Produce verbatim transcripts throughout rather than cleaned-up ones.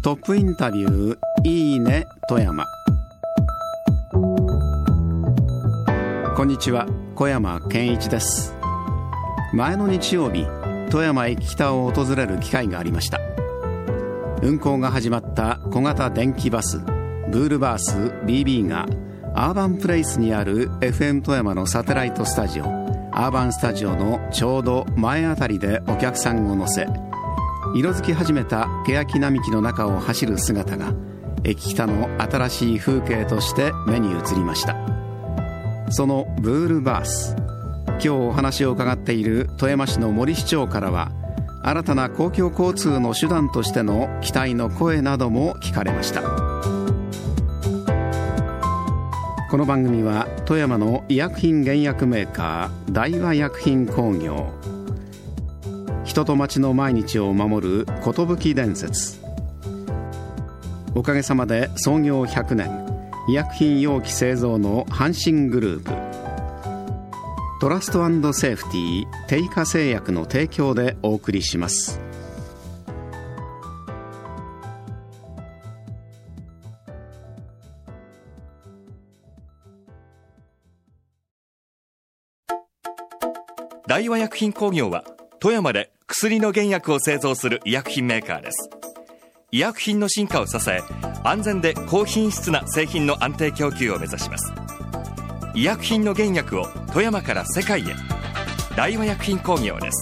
トップインタビューいいね富山。こんにちは、小山健一です。前の日曜日、富山駅北を訪れる機会がありました。運行が始まった小型電気バスブールバース ビービー がアーバンプレイスにある エフエム 富山のサテライトスタジオアーバンスタジオのちょうど前あたりでお客さんを乗せ、色づき始めた欅並木の中を走る姿が駅北の新しい風景として目に映りました。そのブールバース、今日お話を伺っている富山市の森市長からは、新たな公共交通の手段としての期待の声なども聞かれました。この番組は富山の医薬品原薬メーカー大和薬品工業、人と町の毎日を守る寿伝説、おかげさまで創業ひゃくねん医薬品容器製造の阪神グループ、トラスト&セーフティー定価製薬の提供でお送りします。 大和薬品工業は富山で薬の原薬を製造する医薬品メーカーです。医薬品の進化を支え、安全で高品質な製品の安定供給を目指します。医薬品の原薬を富山から世界へ。大和薬品工業です。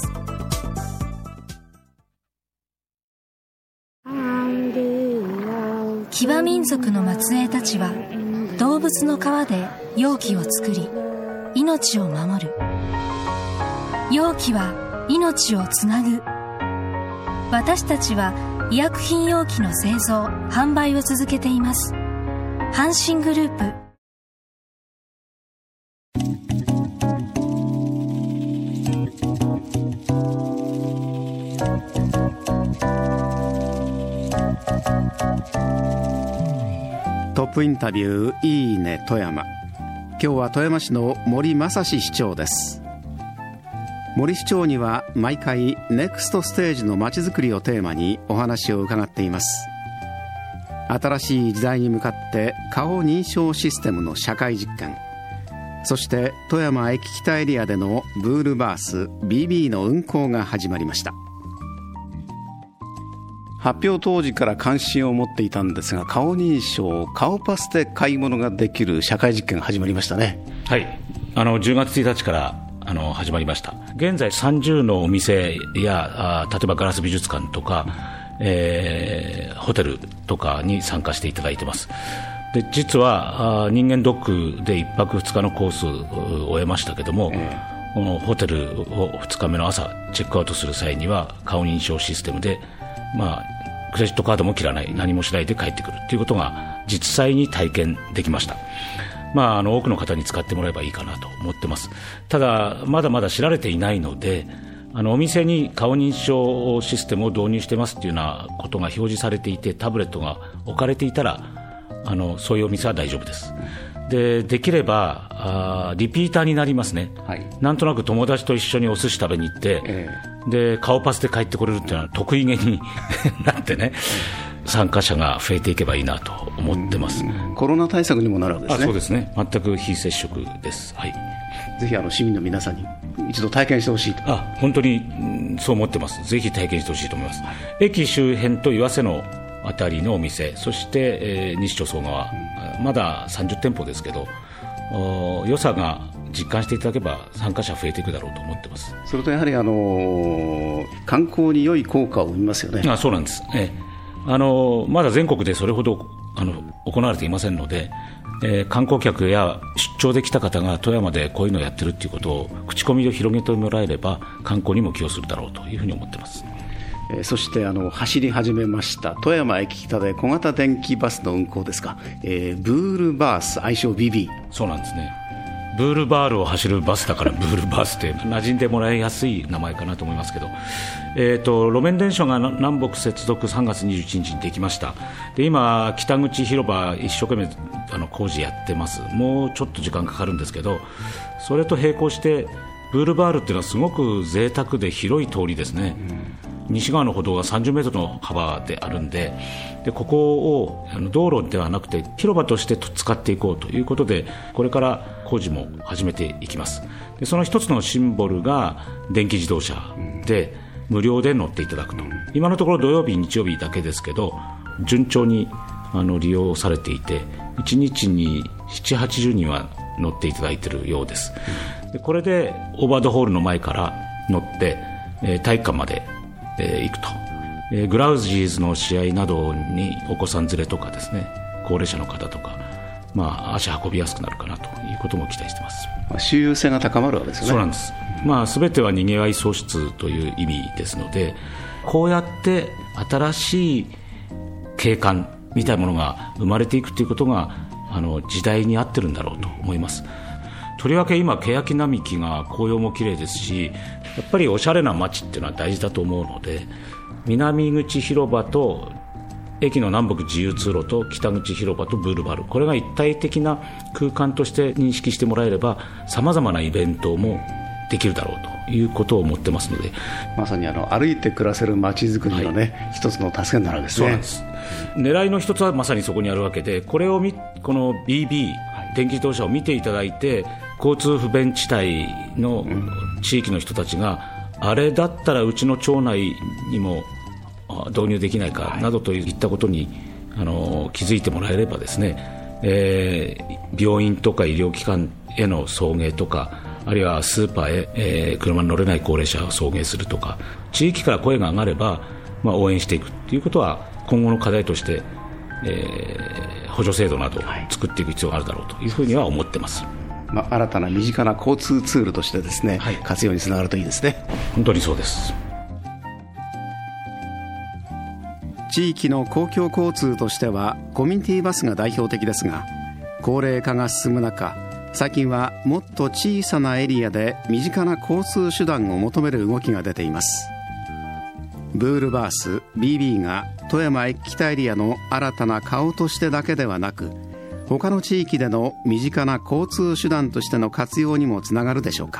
騎馬民族の末裔たちは動物の皮で容器を作り、命を守る。容器は命をつなぐ。私たちは医薬品容器の製造・販売を続けています。阪神グループ。 トップインタビューいいね富山。今日は富山市の森正史市長です。森市長には毎回ネクストステージのまちづくりをテーマにお話を伺っています。新しい時代に向かって顔認証システムの社会実験、そして富山駅北エリアでのブールバース ビービー の運行が始まりました。発表当時から関心を持っていたんですが、顔認証、顔パスで買い物ができる社会実験が始まりましたね。 はい、あのじゅうがつついたちからあの始まりました。現在さんじゅうのお店や、あ例えばガラス美術館とか、えー、ホテルとかに参加していただいてます。で実はあ人間ドックでいっぱくふつかのコースを終えましたけども、えー、このホテルをふつかめの朝チェックアウトする際には顔認証システムで、まあ、クレジットカードも切らない、何もしないで帰ってくるということが実際に体験できました。まあ、あの多くの方に使ってもらえばいいかなと思ってます。ただまだまだ知られていないので、あのお店に顔認証システムを導入してますというようなことが表示されていて、タブレットが置かれていたら、あのそういうお店は大丈夫です。で、できればあリピーターになりますね、はい、なんとなく友達と一緒にお寿司食べに行って、えー、で顔パスで帰ってこれるっていうのは得意げになってね、参加者が増えていけばいいなと思ってます。 コロナ対策にもなるわけですね。 あ、そうですね、全く非接触です、はい、 ぜひあの市民の皆さんに一度体験してほしいと。 あ、本当に、うん、そう思ってます。ぜひ体験してほしいと思います、はい、駅周辺と岩瀬のあたりのお店、そして、えー、西町総川、うん、まださんじゅってんぽですけど、良さが実感していただければ参加者増えていくだろうと思ってます。 それとやはり、あのー、観光に良い効果を生みますよね。 あ、そうなんです、えーあのー、まだ全国でそれほどあの行われていませんので、えー、観光客や出張で来た方が富山でこういうのをやってるということを口コミを広げてもらえれば観光にも寄与するだろうというふうに思ってます。 えー、そしてあの走り始めました富山駅北で小型電気バスの運行ですか、えー、ブールバース愛称 ビービー。 そうなんですね。ブールバールを走るバスだからブールバースって馴染んでもらいやすい名前かなと思いますけど、えー、と路面電車が南北接続さんがつにじゅういちにちにできました。で今北口広場一生懸命あの工事やってます。もうちょっと時間かかるんですけど、それと並行してブールバールっていうのはすごく贅沢で広い通りですね。 西側の歩道がさんじゅうメートルの幅であるんで、でここをあの道路ではなくて広場として使っていこうということで、これから工事も始めていきます。でその一つのシンボルが電気自動車で無料で乗っていただくと、今のところ土曜日日曜日だけですけど順調にあの利用されていて、いちにちにななじゅうはちじゅうにんは乗っていただいているようです。でこれでオーバードホールの前から乗って、えー、体育館まで、えー、行くと、えー、グラウジーズの試合などにお子さん連れとかですね、高齢者の方とか、まあ、足運びやすくなるかなということも期待しています。 まあ、周遊性が高まるわけですよね。 そうなんです、まあ、全てはにぎわい創出という意味ですので、こうやって新しい景観みたいなものが生まれていくということがあの時代に合ってるんだろうと思います。とりわけ今欅並木が紅葉も綺麗ですし、やっぱりおしゃれな街っていうのは大事だと思うので、南口広場と駅の南北自由通路と北口広場とブルバル、これが一体的な空間として認識してもらえれば、さまざまなイベントもできるだろうということを思ってますので、 まさにあの歩いて暮らせる街づくりの、ね、はい、一つの助けになるわけですね。 そうなんです。狙いの一つはまさにそこにあるわけで、これをみこの ビービー、はい、電気自動車を見ていただいて、交通不便地帯の地域の人たちが、うん、あれだったらうちの町内にも導入できないかなどといったことにあの気づいてもらえればですね、えー、病院とか医療機関への送迎とか、あるいはスーパーへ、えー、車に乗れない高齢者を送迎するとか、地域から声が上がれば、まあ、応援していくということは今後の課題として、えー、補助制度などを作っていく必要があるだろうというふうには思ってます。 まあ、新たな身近な交通ツールとしてですね、はい、活用につながるといいですね。 本当にそうです。 地域の公共交通としてはコミュニティバスが代表的ですが、高齢化が進む中、最近はもっと小さなエリアで身近な交通手段を求める動きが出ています。ブールバース ビービー が富山駅北エリアの新たな顔としてだけではなく、他の地域での身近な交通手段としての活用にもつながるでしょうか。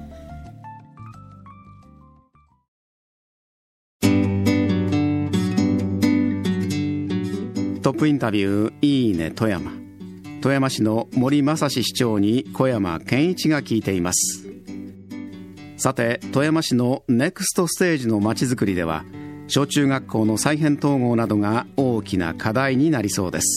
トップインタビューいいね富山。富山市の森正史市長に小山健一が聞いています。さて、富山市のネクストステージのまちづくりでは、小中学校の再編統合などが大きな課題になりそうです。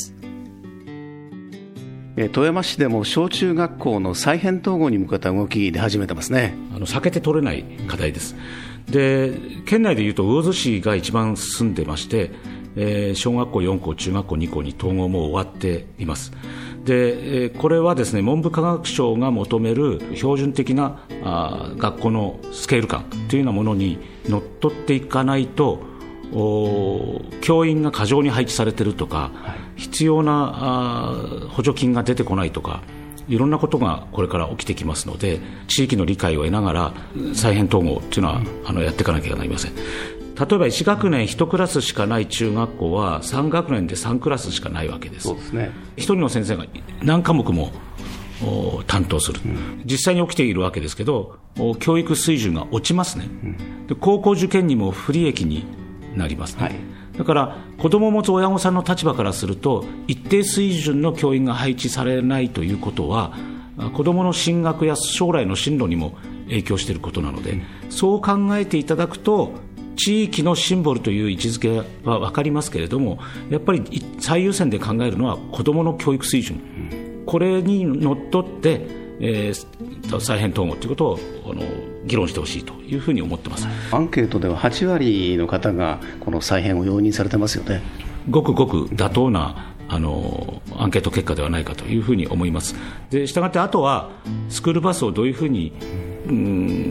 富山市でも小中学校の再編統合に向けた動き出始めてますね。 あの避けて通れない課題です。で、県内でいうと魚津市が一番進んでまして、えー、小学校よん校中学校に校に統合も終わっています。で、えー、これはですね、文部科学省が求める標準的なあ学校のスケール感というようなものにのっとっていかないと、教員が過剰に配置されているとか、はい、必要なあ補助金が出てこないとか、いろんなことがこれから起きてきますので、地域の理解を得ながら再編統合というのは、うん、あのやっていかなきゃなりません。例えばいち学年いちクラスしかない中学校はさん学年でさんクラスしかないわけです。 そうですね。 ひとりの先生が何科目も担当する、うん、実際に起きているわけですけど、教育水準が落ちますね、うん、で高校受験にも不利益になりますね、はい、だから子どもを持つ親御さんの立場からすると、一定水準の教員が配置されないということは、子どもの進学や将来の進路にも影響していることなので、うん、そう考えていただくと、地域のシンボルという位置づけは分かりますけれども、やっぱり最優先で考えるのは子どもの教育水準、うん、これにのっとって、えー、再編統合ということをあの議論してほしいというふうに思ってます。 アンケートでははち割の方がこの再編を容認されてますよね。 ごくごく妥当なあのアンケート結果ではないかというふうに思います。で、したがってあとはスクールバスをどういうふうにうん、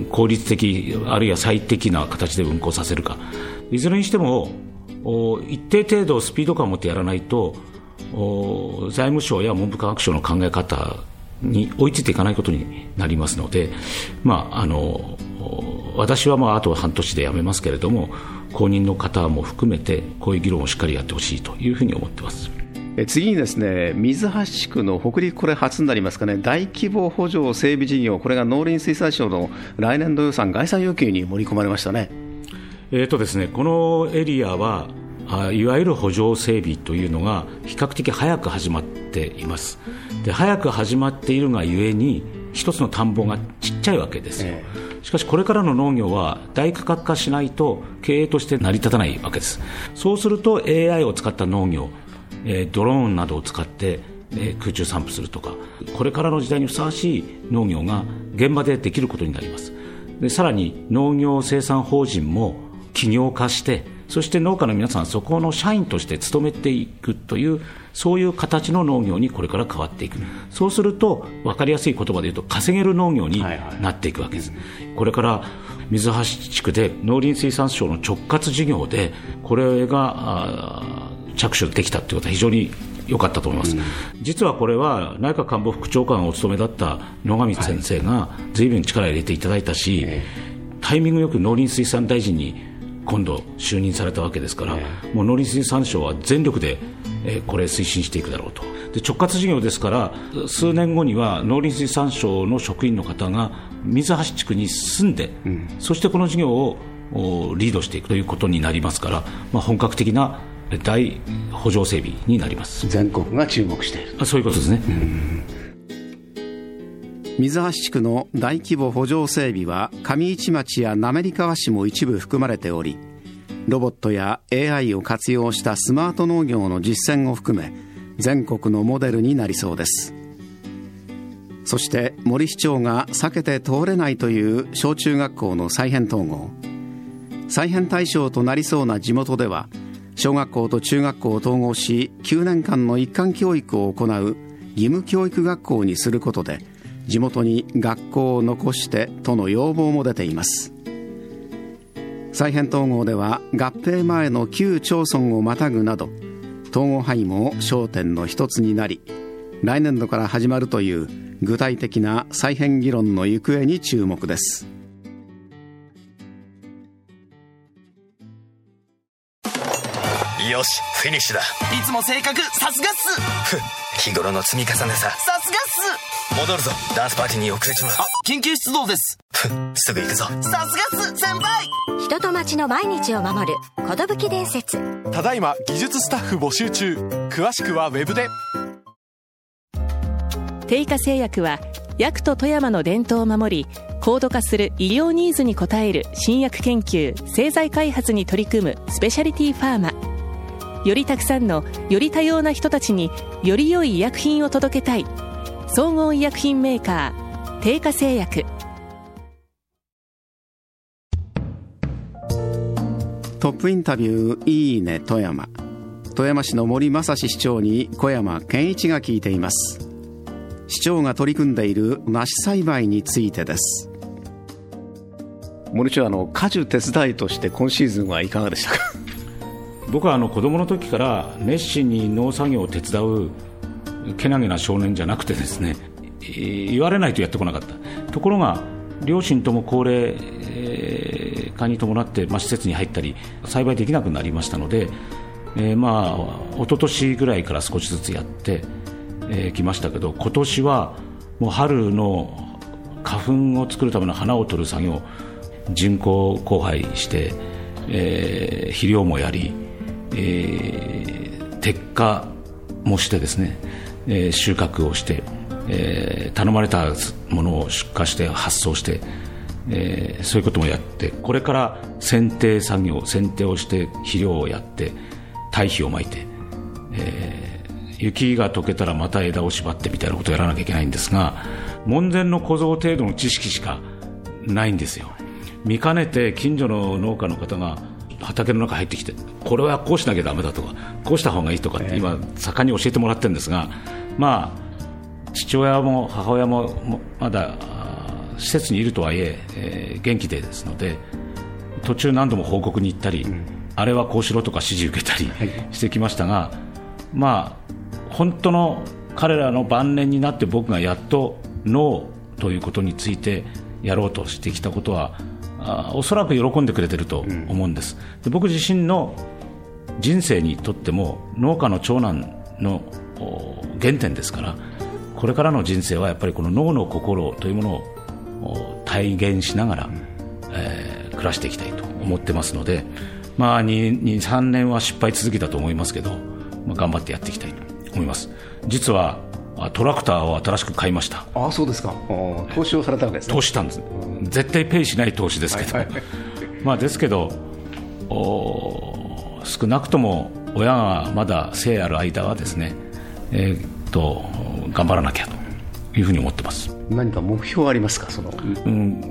効率的あるいは最適な形で運行させるか、いずれにしても一定程度スピード感を持ってやらないと、財務省や文部科学省の考え方に追いついていかないことになりますので、まあ、あの私はまああと半年で辞めますけれども、後任の方も含めてこういう議論をしっかりやってほしいというふうに思っています。 え次にですね、水橋地区の北陸、これ初になりますかね、大規模補助整備事業、これが農林水産省の来年度予算概算要求に盛り込まれましたね。 えーとですね、このエリアはいわゆる補助整備というのが比較的早く始まっています。で早く始まっているがゆえに一つの田んぼがちっちゃいわけですよ、えー、しかしこれからの農業は大区画化しないと経営として成り立たないわけです。そうすると エーアイ を使った農業、えー、ドローンなどを使って、えー、空中散布するとか、これからの時代にふさわしい農業が現場でできることになります。でさらに農業生産法人も企業化して、そして農家の皆さんそこの社員として勤めていくという、そういう形の農業にこれから変わっていく、うん、そうすると分かりやすい言葉で言うと稼げる農業になっていくわけです、はいはい、これから水橋地区で農林水産省の直轄事業でこれが着手できたということは非常に良かったと思います、うん、実はこれは内閣官房副長官をお務めだった野上先生が随分力を入れていただいたし、はい、タイミングよく農林水産大臣に今度就任されたわけですから、ね、もう農林水産省は全力で、えー、これ推進していくだろうと。で直轄事業ですから数年後には農林水産省の職員の方が水橋地区に住んで、うん、そしてこの事業をリードしていくということになりますから、まあ、本格的な大補助整備になります。 全国が注目している、 あそういうことですね、うん、 水橋地区の大規模補助整備は上市町や滑川市も一部含まれており、ロボットや エーアイ を活用したスマート農業の実践を含め全国のモデルになりそうです。そして森市長が避けて通れないという小中学校の再編統合、再編対象となりそうな地元では小学校と中学校を統合しきゅうねんかんの一貫教育を行う義務教育学校にすることで地元に学校を残してとの要望も出ています。再編統合では合併前の旧町村をまたぐなど統合範囲も焦点の一つになり、来年度から始まるという具体的な再編議論の行方に注目です。 よしフィニッシュだ。 いつも性格さすがっす。 日頃の積み重ねさ。 さすがっす。 戻るぞ、ダンスパーティーに遅れちまう。 あ、緊急出動です。 すぐ行くぞ。 さすがっす先輩。 人と町の毎日を守る寿伝説。 ただいま技術スタッフ募集中。詳しくはウェブで。 定価製薬は薬と富山の伝統を守り高度化する医療ニーズに応える新薬研究製剤開発に取り組むスペシャリティファーマ。よりたくさんのより多様な人たちにより良い医薬品を届けたい。総合医薬品メーカー定価製薬。 トップインタビューいいね富山。富山市の森正史市長に小山健一が聞いています。市長が取り組んでいる梨栽培についてです。森市長、あの果樹手伝いとして今シーズンはいかがでしたか？ 僕はあの子供の時から熱心に農作業を手伝うけなげな少年じゃなくてですね、言われないとやってこなかった。ところが両親とも高齢化に伴って、まあ、施設に入ったり栽培できなくなりましたので、えー、まあ一昨年ぐらいから少しずつやってえー、来ましたけど、今年はもう春の花粉を作るための花を取る作業、人工交配して、えー、肥料もやり、えー、摘果もしてですね、えー、収穫をして、えー、頼まれたものを出荷して発送して、えー、そういうこともやって、これから剪定作業、剪定をして肥料をやって堆肥をまいて、えー雪が溶けたらまた枝を縛ってみたいなことをやらなきゃいけないんですが、門前の小僧程度の知識しかないんですよ。見かねて近所の農家の方が畑の中入ってきて、これはこうしなきゃダメだとかこうした方がいいとかって今盛んに教えてもらってるんですが、まあ父親も母親もまだ施設にいるとはいええー、元気でですので、途中何度も報告に行ったり、うん、あれはこうしろとか指示受けたりしてきましたが、まあ本当の彼らの晩年になって僕がやっと農ということについてやろうとしてきたことは、あおそらく喜んでくれてると思うんです。で僕自身の人生にとっても農家の長男の原点ですから、これからの人生はやっぱりこの農の心というものを体現しながら、えー、暮らしていきたいと思ってますので、まあ、に、さんねんは失敗続きだと思いますけど、まあ、頑張ってやっていきたいと思います。実はトラクターを新しく買いました。 ああ、そうですか。投資をされたわけですね。 投資したんです。絶対ペイしない投資ですけど、はいはい、まあ、ですけど少なくとも親がまだ生ある間はですね、えー、っと頑張らなきゃというふうに思ってます。 何か目標ありますか？その、 うん、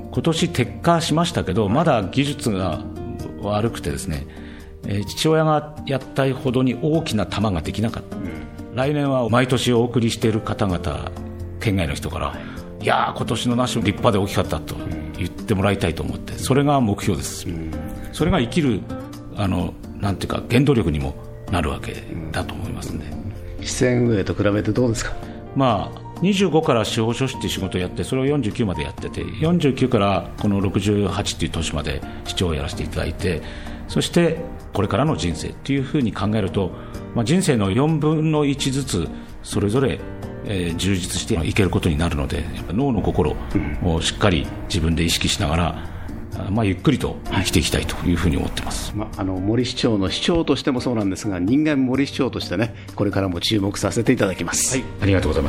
今年撤回しましたけど、まだ技術が悪くてですね、えー、父親がやったほどに大きな玉ができなかった、うん、来年は毎年お送りしている方々、県外の人から、はい、いやー今年の梨も立派で大きかったと言ってもらいたいと思って、それが目標です、うん、それが生きるあのなんていうか原動力にもなるわけだと思いますので、 うん、支店運営と比べてどうですか？ まあにじゅうごから司法書士という仕事をやって、それをよんじゅうきゅうまでやってて、よんじゅうきゅうからこのろくじゅうはちという年まで市長をやらせていただいて、そしてこれからの人生というふうに考えると、まあ、人生のよんぶんのいちずつそれぞれ、えー、充実していけることになるので、やっぱ脳の心をしっかり自分で意識しながら、まあ、ゆっくりと生きていきたいというふうに思ってます、 まあ、あの森市長の市長としてもそうなんですが、人間森市長としてね、これからも注目させていただきます。 はい、ありがとうございます。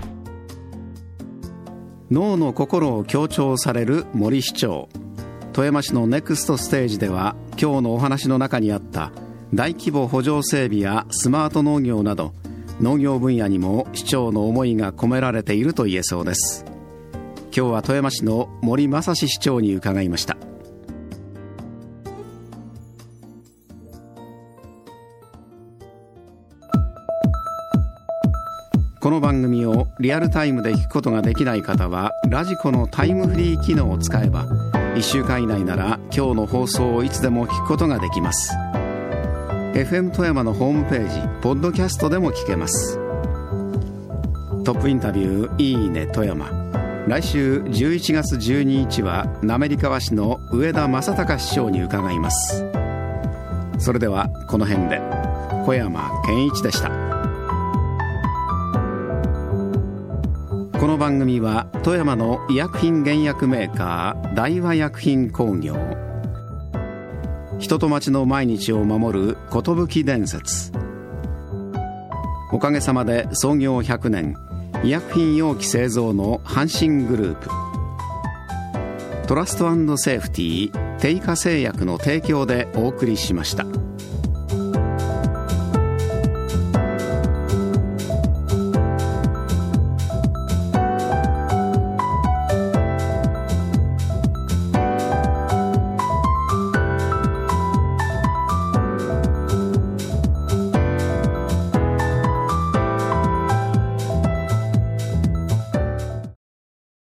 脳の心を強調される森市長。富山市のネクストステージでは、今日のお話の中にあった大規模補助整備やスマート農業など、農業分野にも市長の思いが込められていると言えそうです。今日は富山市の森正史市長に伺いました。この番組をリアルタイムで聞くことができない方は、ラジコのタイムフリー機能を使えば、いっしゅうかん以内なら今日の放送をいつでも聞くことができます。 エフエム 富山のホームページポッドキャストでも聞けます。トップインタビューいいね富山。来週じゅういちがつじゅうににちは滑川市の上田正孝市長に伺います。それではこの辺で。小山健一でした。この番組は富山の医薬品原薬メーカー大和薬品工業、人と町の毎日を守る寿伝説、おかげさまで創業ひゃくねん医薬品容器製造の阪神グループ、トラスト&セーフティー定価製薬の提供でお送りしました。